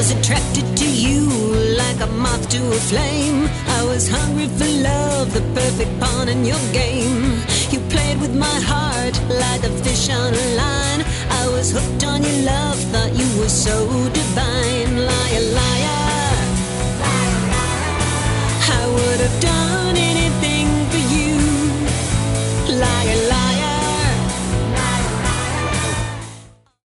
was attracted to you like a moth to a flame. I was hungry for love, the perfect pawn in your game. You played with my heart like a fish on a line. I was hooked on your love, thought you were so divine. Liar, liar, I would have done anything